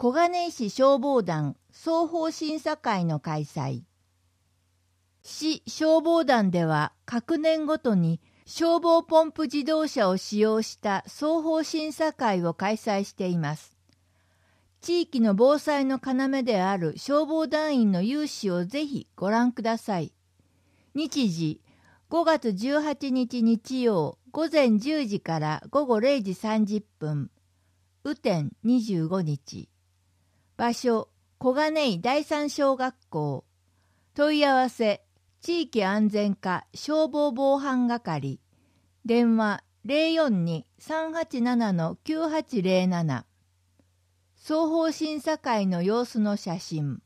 小金井市消防団双方審査会の開催。市消防団では各年ごとに消防ポンプ自動車を使用した双方審査会を開催しています。地域の防災の要である消防団員の勇姿をぜひご覧ください。日時5月18日日曜午前10時から午後0時30分。雨天25日。場所小金井第三小学校。問い合わせ地域安全課消防防犯係。電話042-387-9807。双方審査会の様子の写真。